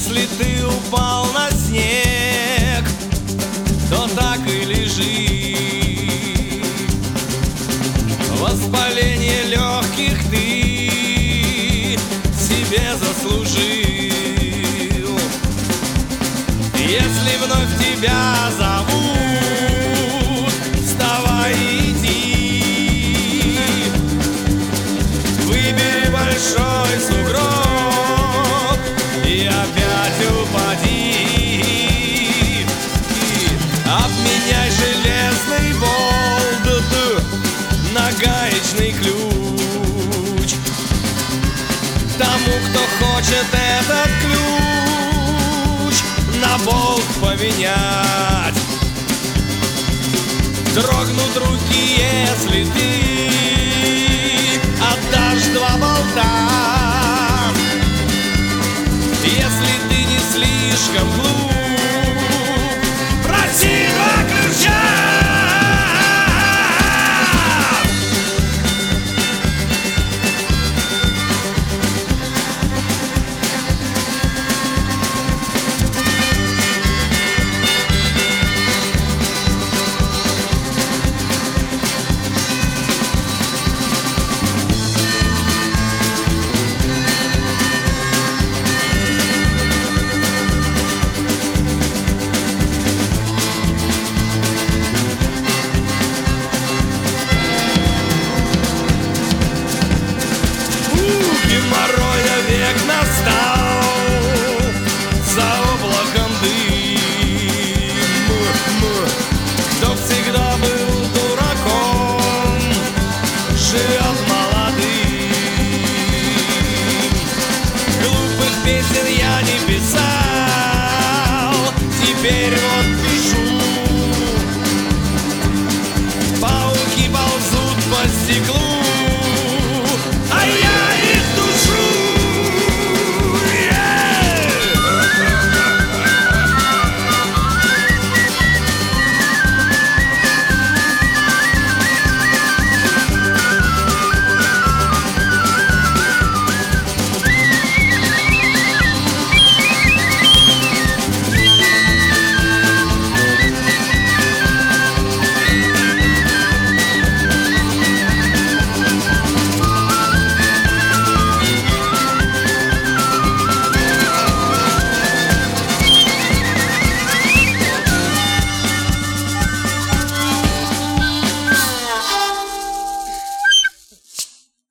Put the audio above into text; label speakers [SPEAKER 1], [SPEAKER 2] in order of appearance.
[SPEAKER 1] Если ты упал на снег, то так и лежи. Воспаление легких ты себе заслужил. Если вновь тебя зовут, вставай и иди. Выбери большой сугроб и опять упади. Обменяй железный болт на гаечный ключ. Тому, кто хочет этот ключ на болт поменять, дрогнут руки, если ты отдашь два болта. Если ты не слишком глуп,